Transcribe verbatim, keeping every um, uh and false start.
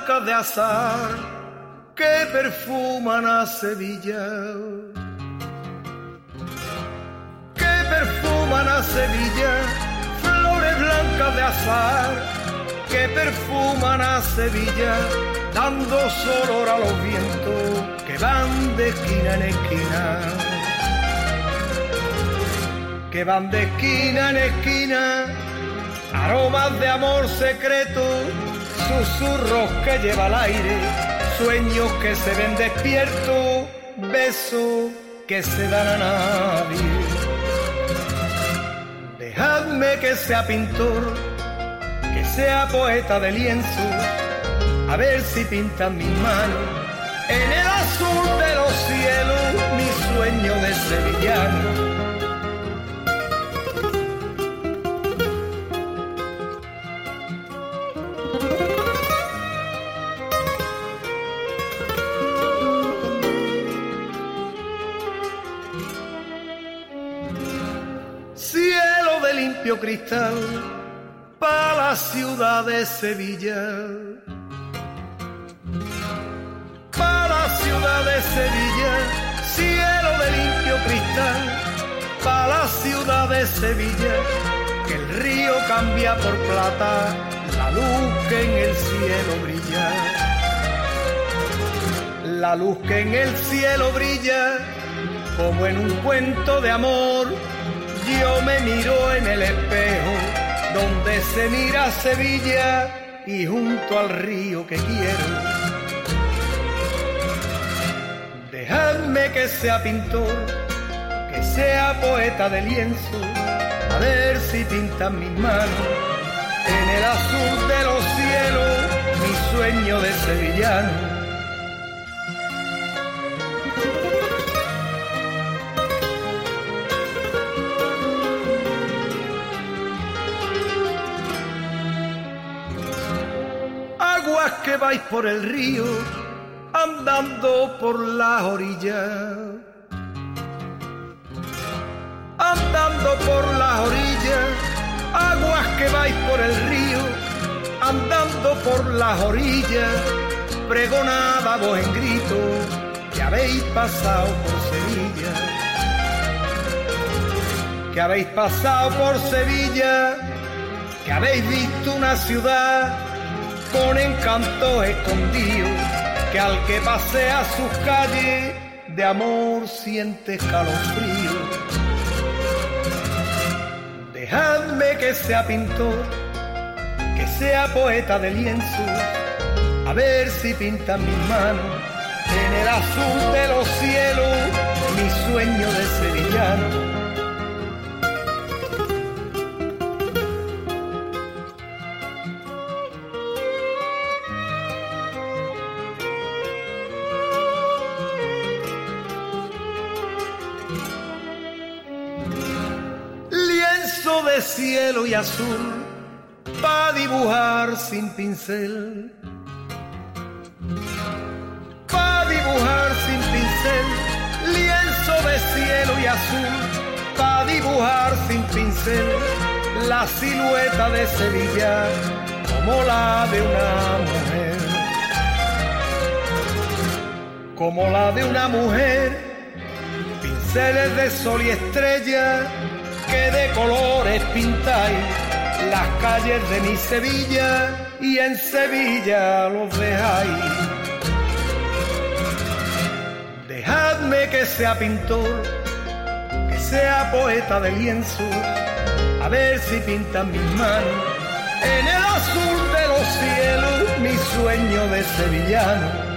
blancas de azar que perfuman a Sevilla, que perfuman a Sevilla, flores blancas de azar que perfuman a Sevilla, dando olor a los vientos que van de esquina en esquina, que van de esquina en esquina, aromas de amor secreto, susurros que lleva al aire, sueños que se ven despiertos, besos que se dan a nadie. Dejadme que sea pintor, que sea poeta de lienzo, a ver si pintan mis manos en el azul de los cielos, mi sueño de sevillano. Cielo de limpio cristal para la ciudad de Sevilla, para la ciudad de Sevilla, cielo de limpio cristal para la ciudad de Sevilla, que el río cambia por plata la luz que en el cielo brilla, la luz que en el cielo brilla, como en un cuento de amor. Yo me miro en el espejo donde se mira Sevilla y junto al río que quiero. Dejadme que sea pintor, que sea poeta de lienzo, a ver si pintan mis manos en el azul de los cielos, mi sueño de sevillano. Aguas que vais por el río, andando por las orillas, andando por las orillas, aguas que vais por el río, andando por las orillas, pregonada voz en grito, que habéis pasado por Sevilla, que habéis pasado por Sevilla, que habéis visto una ciudad con encantos escondidos, que al que pasea sus calles de amor siente escalofrío. Dejadme que sea pintor, que sea poeta de lienzo, a ver si pintan mis manos en el azul de los cielos, mi sueño de sevillano. De cielo y azul pa' dibujar sin pincel, pa' dibujar sin pincel, lienzo de cielo y azul pa' dibujar sin pincel, la silueta de Sevilla como la de una mujer, como la de una mujer, pinceles de sol y estrella que de colores pintáis las calles de mi Sevilla y en Sevilla los dejáis. Dejadme que sea pintor, que sea poeta de lienzo, a ver si pintan mis manos en el azul de los cielos, mi sueño de sevillano.